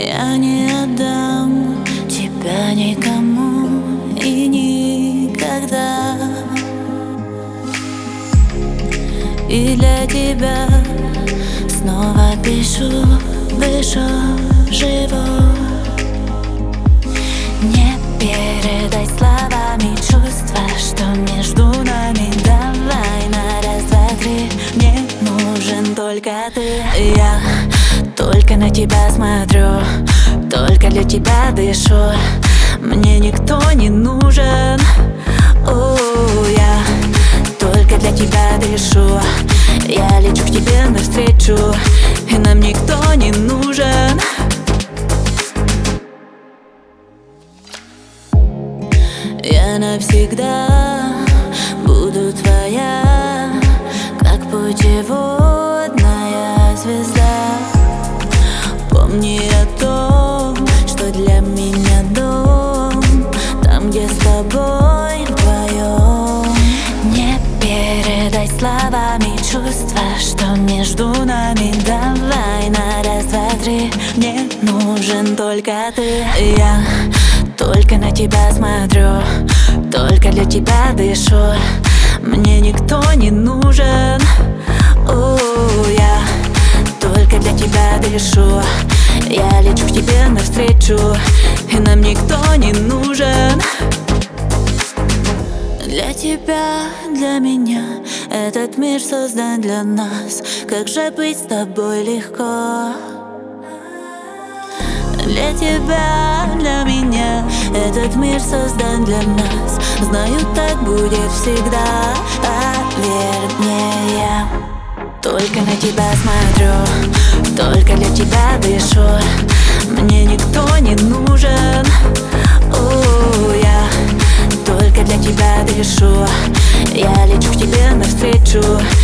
Я не отдам тебя никому и никогда. И для тебя снова пишу, дышу, живу. Не передать словами чувства, что между нами. Давай на раз, два, три. Мне нужен только ты. Я только на тебя смотрю, только для тебя дышу. Мне никто не нужен. Я только для тебя дышу. Я лечу к тебе навстречу, и нам никто не нужен. Я навсегда буду твоя, как путеводная звезда. Помни о том, что для меня дом там, где с тобой вдвоем. Не передать словами чувства, что между нами. Давай на раз, два, три. Мне нужен только ты. Я только на тебя смотрю, только для тебя дышу. Мне никто не нужен. Я только для тебя дышу. Я лечу к тебе навстречу, и нам никто не нужен. Для тебя, для меня этот мир создан для нас. Как же быть с тобой легко. Для тебя, для меня этот мир создан для нас. Знаю, так будет всегда. Поверь мне, я только на тебя смотрю, только для тебя дышу. Мне никто не нужен. Я только для тебя дышу. Я лечу к тебе навстречу,